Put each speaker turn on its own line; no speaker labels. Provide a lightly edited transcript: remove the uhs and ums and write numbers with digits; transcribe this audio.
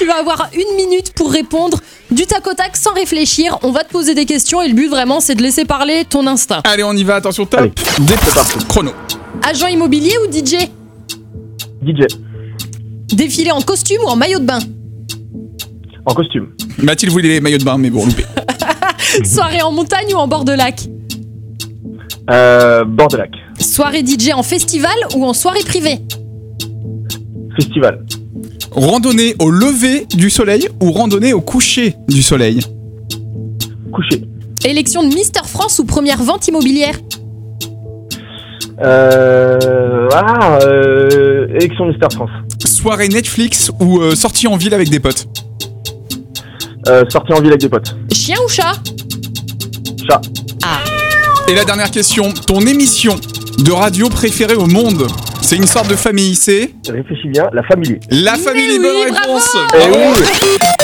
tu vas avoir 1 minute pour répondre du tac au tac sans réfléchir. On va te poser des questions et le but vraiment c'est de laisser parler ton instinct.
Allez, on y va, attention, top.
Allez, c'est parti.
Chrono.
Agent immobilier ou DJ?
DJ.
Défilé en costume ou en maillot de bain?
En costume.
Mathilde voulait les maillots de bain, mais bon, loupé.
Soirée en montagne ou en bord de lac?
Bord de lac.
Soirée DJ en festival ou en soirée privée?
Festival.
Randonnée au lever du soleil ou randonnée au coucher du soleil?
Couché.
Élection de Mister France ou première vente immobilière?
Élection Mister France.
Soirée Netflix ou sortie en ville avec des potes?
Sortie en ville avec des potes.
Chien ou chat?
Chat.
Et la dernière question, ton émission de radio préférée au monde? C'est une sorte de famille, c'est?
Réfléchis bien, la famille.
La famille,
Mais
bonne
oui,
réponse.
bravo.
Bravo.